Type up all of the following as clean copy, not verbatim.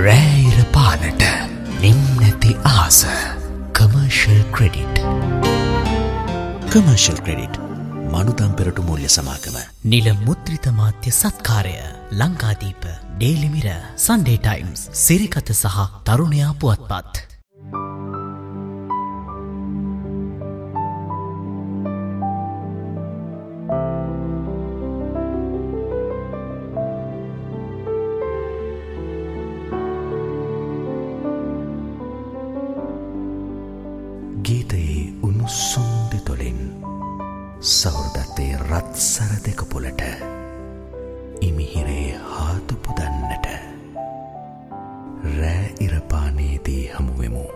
රෑයිර පානට නිම් නැති ආස. Commercial credit. කමර්ෂල් ක්‍රෙඩිට් මනුතම් පෙරටු මූල්‍ය සමාගම. නිල මුද්‍රිත මාධ්‍ය සත්කාරය Lankadeepa, Daily Mirror, Sunday Times, Sirikatha සහ තරුණයා පුවත්පත්. ගීතයේ උණුසුම් දෙතොලින් සෞර්දත්තේ රත්සර දෙක පොලට ඉමිහිරේ හාතු පුදන්නට රෑ ඉරපානේදී හමුවෙමු.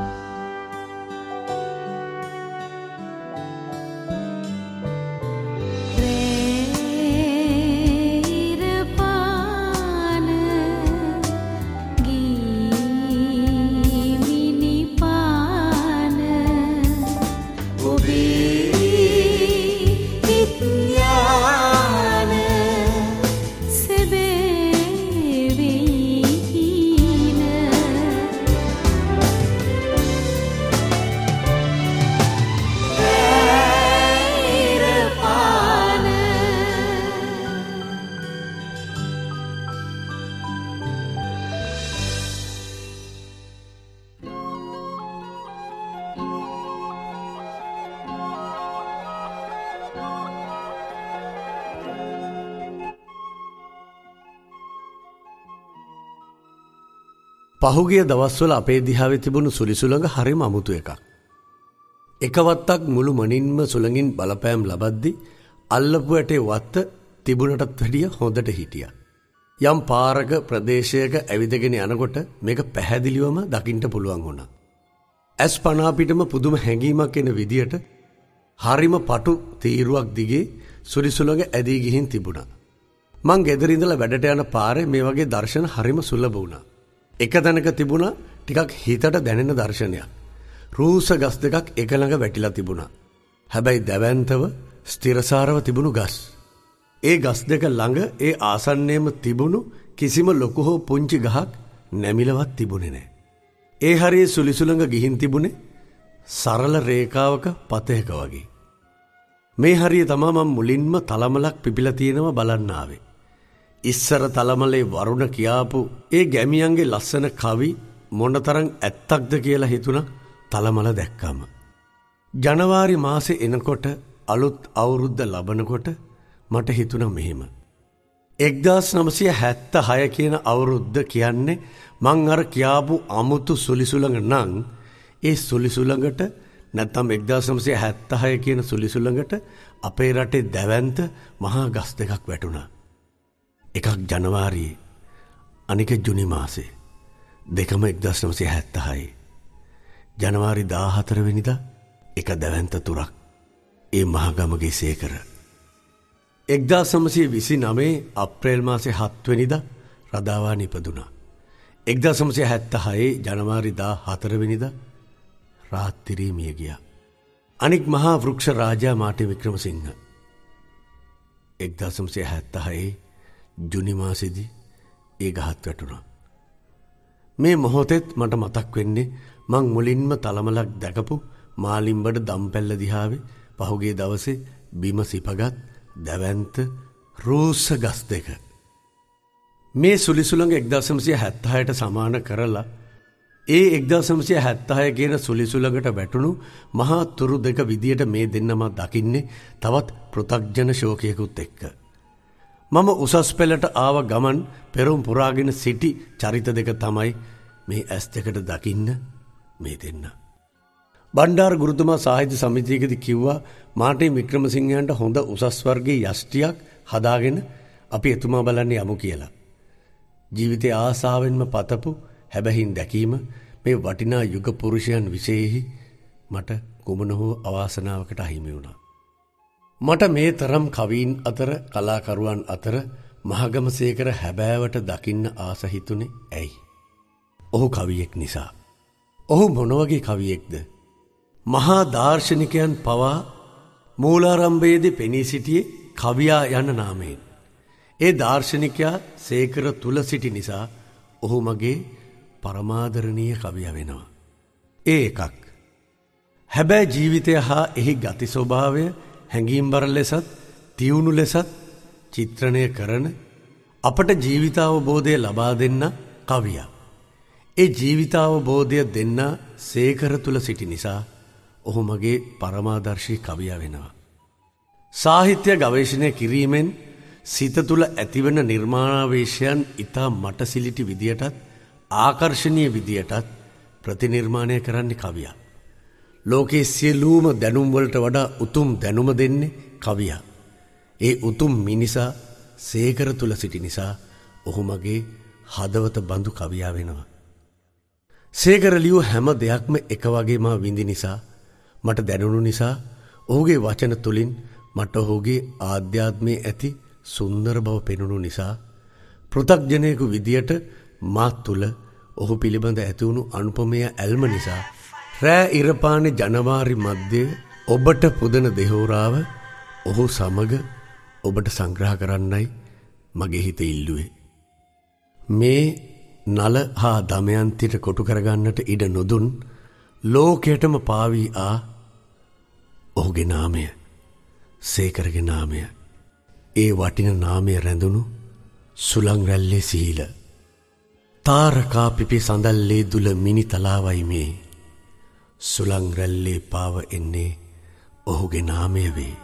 පහුගිය දවස්වල අපේ දිහාවේ තිබුණු සුලිසුළඟ හරිම අමුතු එකක්. එකවත්තක් මුළු මනින්ම සුළඟින් බලපෑම් ලබද්දි අල්ලපු ඇටේ වත්ත තිබුණටත් වැඩිය හොඳට හිටියා. යම් පාරක ප්‍රදේශයක ඇවිදගෙන යනකොට මේක පැහැදිලිවම දකින්න පුළුවන් වුණා. ඇස් පනා පිටම පුදුම හැඟීමක් එන විදියට හරිම පටු තීරුවක් දිගේ සුලිසුළඟ ඇදී ගිහින් තිබුණා. මං ගෙදර ඉඳලා වැඩට යන පාරේ මේ වගේ දර්ශන හරිම සුලභ වුණා. එක තැනක තිබුණා ටිකක් හිතට දැනෙන දර්ශනයක්. රූස ගස් දෙකක් එක ළඟ වැටිලා තිබුණා. හැබැයි දැවැන්තව ස්ථිරසාරව තිබුණු ගස්. ඒ ගස් දෙක ළඟ ඒ ආසන්නයේම තිබුණු කිසිම ලොකු හෝ පුංචි ගහක් නැමිලවත් තිබුණේ නැහැ. ඒ හරියේ සුලිසුළඟ ගිහින් තිබුණේ සරල රේඛාවක පතයක වගේ. මේ හරිය තමයි මම මුලින්ම තලමලක් පිපිලා තියෙනවා බලන්න ආවේ. ඉස්සර තලමලේ වරුණ කියාපු ඒ ගැමියන්ගේ ලස්සන කවි මොනතරම් ඇත්තක්ද කියලා හිතුණා තලමල දැක්කම. ජනවාරි මාසේ එනකොට අලුත් අවුරුද්ද ලබනකොට මට හිතුණා මෙහෙම. 1976 කියන අවුරුද්ද කියන්නේ මං අර කියාපු අමුතු සුලිසුළඟ නම් ඒ සුලිසුළඟට නැත්නම් 1976 කියන සුලිසුළඟට අපේ රටේ දැවැන්ත මහා ගස් දෙකක් වැටුණා. එකක් ජනවාරියේ, අනික ජුනි මාසේ. දෙකම 1976. ජනවාරි 14 වෙනිදා එක දැවැන්ත තුරක් ඒ මහගමගේ සේකර. 1929 අප්‍රේල් මාසේ 7 වෙනිදා රදාවාන ඉපදුනා. 1976 ජනවාරි 14 වෙනිදා රාත්‍රියේ මිය ගියා. අනික් මහා වෘක්ෂ රාජා මාටි වික්‍රමසිංහ 1976 ජුනි මාසෙදී ඒ ගහත් වැටුණා. මේ මොහොතෙත් මට මතක් වෙන්නේ මං මුලින්ම තලමලක් දැකපු මාලිම්බඩ දම්පැල්ල දිහාවේ පහුගිය දවසේ බිම සිපගත් දැවැන්ත රූස්ස ගස් දෙක. මේ සුලිසුළඟ 1976ට සමාන කරලා ඒ 1976 කියන සුලිසුළඟට වැටුණු මහා තුරු දෙක විදියට මේ දෙන්නම දකින්නේ තවත් පෘථග්ජන ශෝකයකුත් එක්ක. මම උසස් පෙළට ආව ගමන් පෙරම් පුරාගෙන සිටි චරිත දෙක තමයි මේ ඇස් දෙකට දකින්න මේ දෙන්න. බණ්ඩාර ගුරුතුමා සාහිත්‍ය සමිතියකදී කිව්වා මාටි වික්‍රමසිංහයන්ට හොඳ උසස් වර්ගයේ යෂ්ටියක් හදාගෙන අපි එතුමා බලන්න යමු කියලා. ජීවිතයේ ආසාවෙන්ම පතපු හැබැයින් දැකීම මේ වටිනා යුග පුරුෂයන් විශේෂෙහි මට කුමන හෝ අවාසනාවකට අහිමි වුණා. මට මේ තරම් කවීන් අතර කලාකරුවන් අතර මහගමසේකර හැබෑවට දකින්න ආස හිතුනේ ඇයි? ඔහු කවියෙක් නිසා. ඔහු මොන වගේ කවියෙක්ද? මහා දාර්ශනිකයන් පවා මූලාරම්භයේදී පෙනී සිටියේ කවියා යන නාමයෙන්. ඒ දාර්ශනිකයා සේකර තුල සිටි නිසා ඔහු මගේ පරමාදරණීය කවියා වෙනවා. ඒ එකක්. හැබැයි ජීවිතය හා එහි ගති ස්වභාවය හැඟීම්බර ලෙසත් තියුණු ලෙසත් චිත්‍රණය කරන අපට ජීවිතාවබෝධය ලබා දෙන්න කවියා. ඒ ජීවිතාවබෝධය දෙන්න සේකර තුල සිටි නිසා ඔහු මගේ පරමාදර්ශී කවියා වෙනවා. සාහිත්‍ය ගවේෂණය කිරීමෙන් සිත තුළ ඇතිවන නිර්මාණාවේශයන් ඉතා මටසිලිටි විදියටත් ආකර්ශනීය විදියටත් ප්‍රතිනිර්මාණය කරන්නේ කවියා. ලෝකයේ සියලුම දැනුම් වලට වඩා උතුම් දැනුම දෙන්නේ කවියා. ඒ උතුම් මිනිසා සේකර තුල සිටි නිසා ඔහු මගේ හදවත බඳු කවියා වෙනවා. සේකර ලියු හැම දෙයක්ම එක වගේ මා විඳි නිසා මට දැනුණු නිසා ඔහුගේ වචන තුලින් මට ඔහුගේ ආධ්‍යාත්මයේ ඇති සුන්දර බව පෙනුණු නිසා පෘථග්ජනයෙකු විදියට මා තුල ඔහු පිළිබඳ ඇතිවුණු අනුපමේය ඇල්ම නිසා රෑ ඉරපානේ ජනවාරි මධ්‍යයේ ඔබට පුදන දෙහෝරාව ඔහු සමග ඔබට සංග්‍රහ කරන්නයි මගේ හිත ඉල්ලුවේ. මේ නල හා දමයන්තිට කොටු කරගන්නට ඉඩ නොදුන් ලෝකයටම පාවී ආ ඔහුගේ නාමය, සේකරගේ නාමය, ඒ වටින නාමය රැඳුණු සුළං රැල්ලේ සීල තාරකා පිපි සඳල්ලේ දුල මිනි තලාවයි මේ සුළං රැල්ලේ පාව එන්නේ ඔහුගේ නාමය වේ.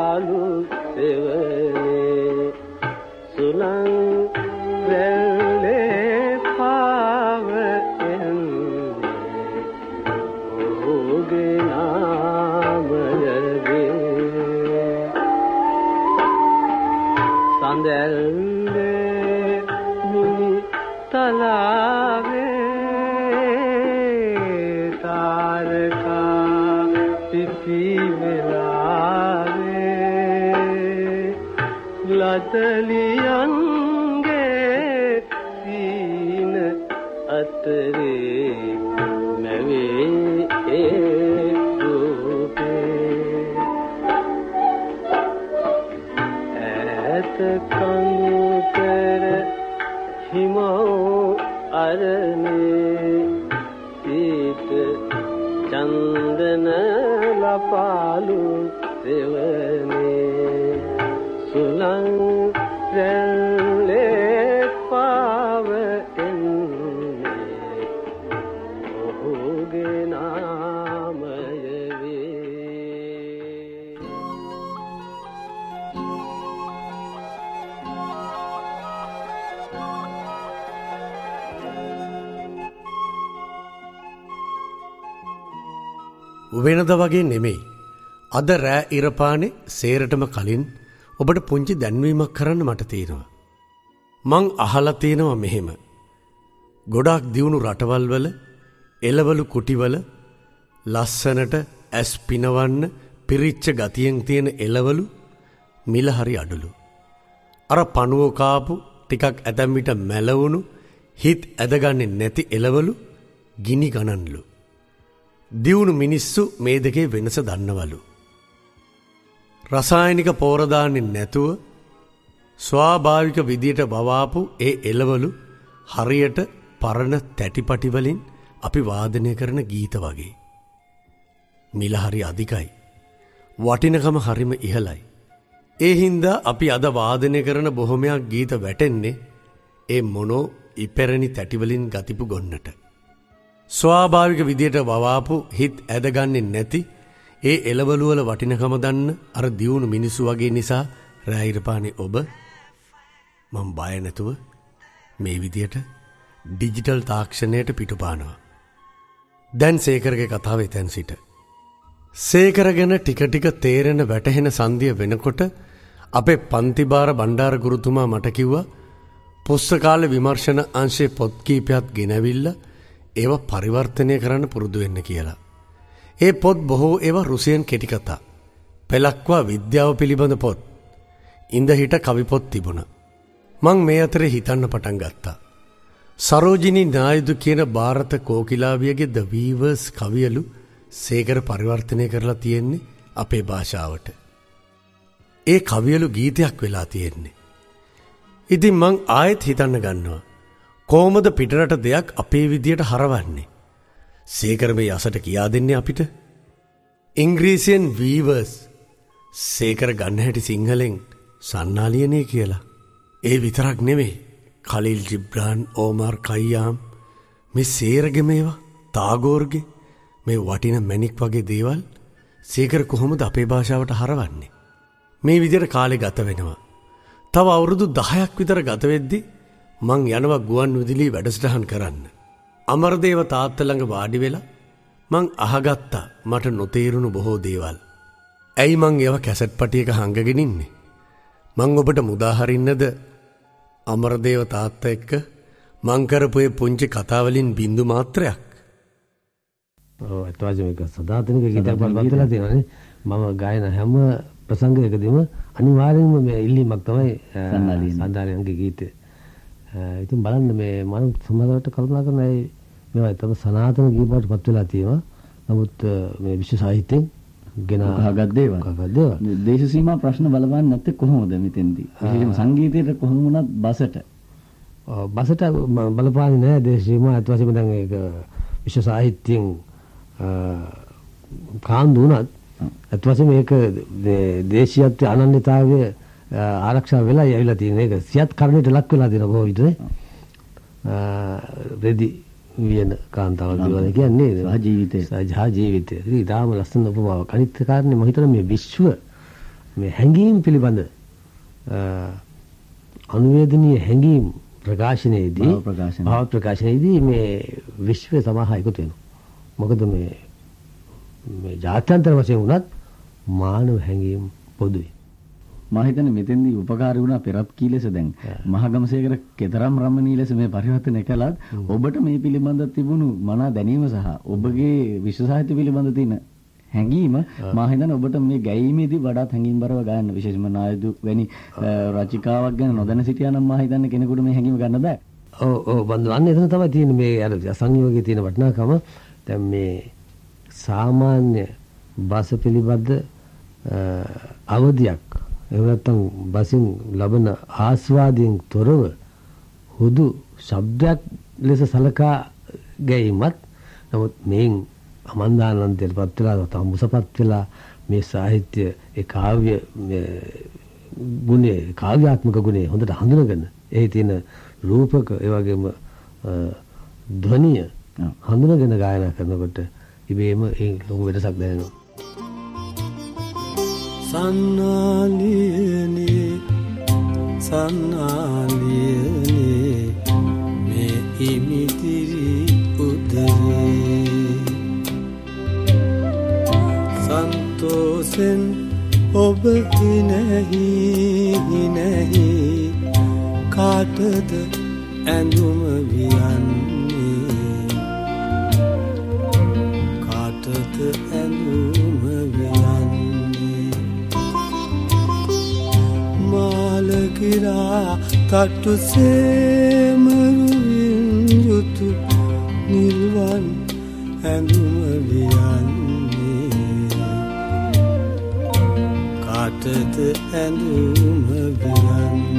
සුළං රැල්ලේ මාලාවේ තාරකා පිපි වෙලාවේ ලතලියන්ගේ සීන අතරේ නැවේ ඒ රූපේ ඈත කඳු පෙර හිමව අරනේ සීත චන්දන ලපාලු සෙවනේ සුලං රැල්ලේ පාව එන්නේ ඔහුගේ නාමය වේ. වෙනද වගේ නෙමෙයි. අද රෑ ඉරපානේ සේරටම කලින් ඔබට පුංචි දැන්වීමක් කරන්න මට තියෙනවා. මං අහලා තියෙනවා මෙහෙම. ගොඩාක් දියුණු රටවල් වල එළවලු කුටිවල ලස්සනට ඇස් පිනවන්න පිරිච්ච ගතියෙන් තියෙන එළවලු මිල හරි අඩුලු. අර පණුව කාපු ටිකක් ඇතැම් විට මැලවුණු හිත් ඇදගන්නේ නැති එළවලු ගිනි ගණන්ලු. දියුණු මිනිස්සු මේ දෙකේ වෙනස දන්නවලු. රසායනික පෝරදාන්නේ නැතුව ස්වාභාවික විදියට වවාපු ඒ එළවලු හරියට පරණ තැටිපටි වලින් අපි වාදනය කරන ගීත වගේ. මිල හරි අධිකයි. වටිනකම හරිම ඉහළයි. ඒ හින්දා අපි අද වාදනය කරන බොහොමයක් ගීත වැටෙන්නේ ඒ මොනෝ ඉපැරණි තැටිවලින් ගතිපු ගොන්නට. ස්වාභාවික විදියට වවාපු හිත් ඇදගන්නේ නැති ඒ එළවලුවල වටිනකම දන්න අර දියුණු මිනිස්සු වගේ නිසා රැයිරපානේ ඔබ මම බය නැතුව මේ විදියට ඩිජිටල් තාක්ෂණයට පිටුපානවා. දැන් සේකරගේ කතාව එතැන් සිට. සේකර ගැන ටික ටික තේරෙන වැටහෙන සන්ධිය වෙනකොට අපේ පන්තිභාර බණ්ඩාර ගුරුතුමා මට කිව්වා පුස්තකාල විමර්ශන අංශයේ පොත් කීපයක් ගෙනවිල්ලා ඒවා පරිවර්තනය කරන්න පුරුදු වෙන්න කියලා. ඒ පොත් බොහෝ ඒවා රුසියන් කෙටි කතා. පෙලක්වා විද්‍යාව පිළිබඳ පොත්. ඉඳ හිට කවි පොත් තිබුණා. මං මේ අතරේ හිතන්න පටන් ගත්තා. සරෝජිනී නායිදු කියන ಭಾರತ කෝකිලාවියගේ ද වීවර්ස් කවියලු සේකර පරිවර්තනය කරලා තියෙන්නේ අපේ භාෂාවට. ඒ කවියලු ගීතයක් වෙලා තියෙන්නේ. ඉතින් මං ආයෙත් හිතන්න ගන්නවා. කොහොමද පිටරට දෙයක් අපේ විදියට හරවන්නේ? සේකර මේ යසට කියා දෙන්නේ අපිට. ඉංග්‍රීසියෙන් වීවර්ස් සේකර ගන්න හැටි සිංහලෙන් සන්නාලියනේ කියලා. ඒ විතරක් නෙමෙයි. කලිල් ජිබ්‍රාන් ඕමාර් කයියාම් මේ සේරගේ මේවා තාගෝර්ගේ මේ වටින මැණික් වගේ දේවල් සේකර කොහොමද අපේ භාෂාවට හරවන්නේ? මේ විදියට කාලේ ගත වෙනවා. තව අවුරුදු 10ක් විතර ගත වෙද්දි මං යනවා ගුවන් විදුලි වැඩසටහන් කරන්න. අමරදේව තාත්තා ළඟ වාඩි වෙලා මං අහගත්තා මට නොතේරුණු බොහෝ දේවල්. ඇයි මං ඒවා කැසට් පටියක හංගගෙන ඉන්නේ? මං ඔබට මුදා හරින්නද අමරදේව තාත්තා එක්ක මං කරපු ඒ පුංචි කතාවලින් බින්දු මාත්‍රයක්? ඔව් ඒත් මේක සදාතනික ගීතයක් වත්ලා තියෙනවානේ. මම ගායන හැම ප්‍රසංගයකදීම අනිවාර්යෙන්ම මේ ඉල්ලීමක් තමයි සන්දාලියන්ගේ ගීතය. ඉතින් බලන්න මේ මම සමහරවිට කල්පනා කරන මේවා තමයි සනාතන ගීතවලට පත් වෙලා තියෙනවා. නමුත් මේ විශ්ව සාහිත්‍යයෙන් ගෙන ගහගත් දේවල්. දේශ සීමා ප්‍රශ්න බලපන්නේ නැත්තේ කොහොමද මෙතෙන්දී? විශේෂයෙන්ම සංගීතයට කොහොම වුණත් බසට බලපාන්නේ නැහැ දේශ සීමා. අත් වශයෙන්ම දැන් ඒක විශ්ව සාහිත්‍යයෙන් කාන්දු වුණත් අත් වශයෙන්ම මේක දේශීයත්වයේ අනන්‍යතාවය ආරක්ෂා වෙලා යවිලා තියෙන එක සියත් කර්ණයට ලක් වෙලා තියෙන බොහෝ විට රෙදි වියන කාන්තාවල් කියලා කියන්නේ සහ ජීවිතය. ඉතින් ඊටාම ලස්සන උපමාවක්. අනිත් කාරණේ මම හිතනවා මේ විශ්ව මේ හැඟීම් පිළිබඳ අනුවේදනීය හැඟීම් භාව ප්‍රකාශනයේදී මේ විශ්වය සමාහ එකතු වෙනවා. මොකද මේ ජාත්‍යන්තර වශයෙන් වුණත් මානව හැඟීම් පොදුයි. මම හිතන්නේ මෙතෙන්දී උපකාරී වුණා පෙරත් කී ලෙස දැන් මහගමසේකර කතරම් රමණී ලෙස මේ පරිවර්තනය කළත් ඔබට මේ පිළිබඳ තිබුණු මනා දැනීම සහ ඔබගේ විශ්ව සාහිත්‍ය පිළිබඳ තියෙන හැඟීම මම හිතන්නේ ඔබට මේ ගැයීමේදී වඩාත් හැඟීම්බරව ගන්න විශේෂයෙන්ම නායදු වැනි රචිකාවක් ගැන නොදැන සිටියා නම් මම හිතන්නේ කෙනෙකුට මේ හැඟීම ගන්න බෑ. ඔව් බන්දු එතන තමයි තියෙන්නේ මේ අර සංයෝගයේ තියෙන වටිනාකම. දැන් මේ සාමාන්‍ය බස පිළිබඳ අවධියක් එහෙම නැත්නම් බසින් ලබන ආස්වාදයෙන් තොරව හුදු ශබ්දයක් ලෙස සලකා ගැනීමත් නමුත් මේන් අමන්දානන්දයටපත් වෙලා තම මුසපත් වෙලා මේ සාහිත්‍ය ඒ කාව්‍ය ගුණේ කාව්‍යාත්මක ගුණේ හොඳට හඳුනගෙන එහි තියෙන රූපක ඒ වගේම ධ්වනිය හඳුනගෙන ගායනා කරනකොට ඉබේම ඒ ලොකු වෙනසක් දැනෙනවා. සන්නාලියනේ සන්නාලියනේ මේ ඉමිතිරි උදරේ සන්තෝෂෙන් ඔබ හිනහි කාටද ඇඳුම වියන්නේ කාටද ඇඳුම වියන්නේ මාලකිරා තට්ටුසේමරුවින් යුතු නිල්වන් ඇඳුම වියන්නේ කාටද ඇඳුම වියන්නේ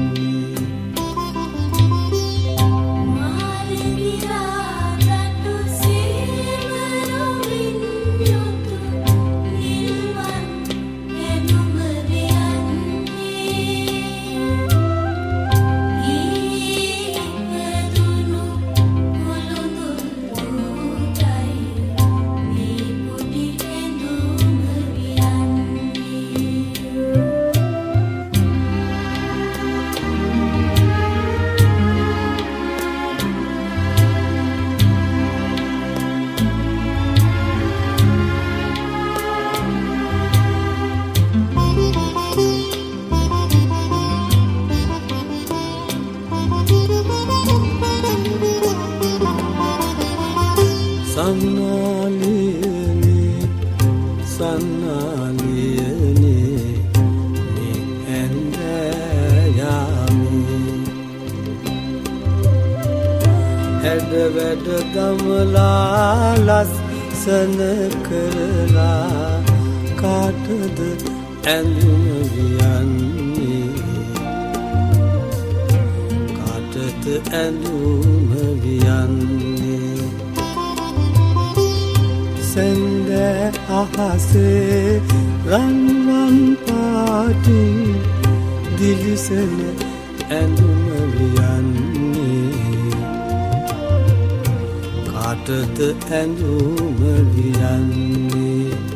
වැඩ දමලා ලස්සන කරලා කාටද ඇඳුම වියන්නේ කාටද ඇඳුම වියන්නේ සඳ අහසේ රන්වන් පාටින් දිලිසෙන ඇඳුම වියන්නේ කාටද ඇඳුම වියන්නේ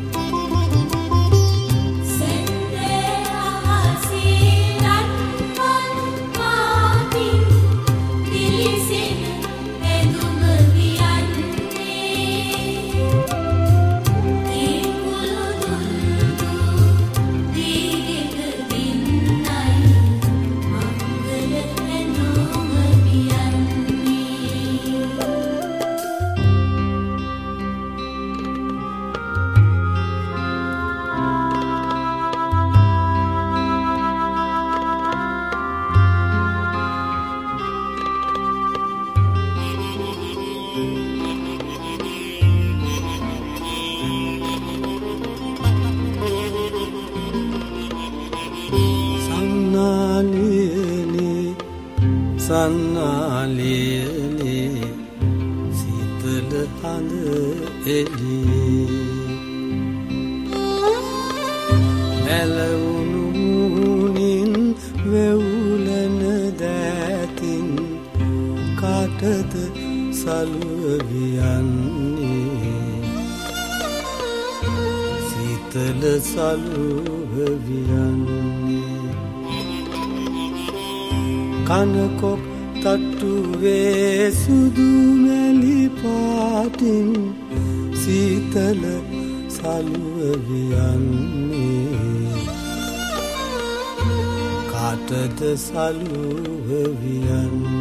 සන්නාලියනේ සීතල හඳ එළියේ ඇලවුණු මුහුණින් වෙවුලන දෑතින් කාටද සලුව වියන්නේ සීතල සලුව වියන්නේ කනකොක් තට්ටුවේ සුදු මැලි පාටින් සීතල සලුව වියන්නේ අතද සලුව වියන්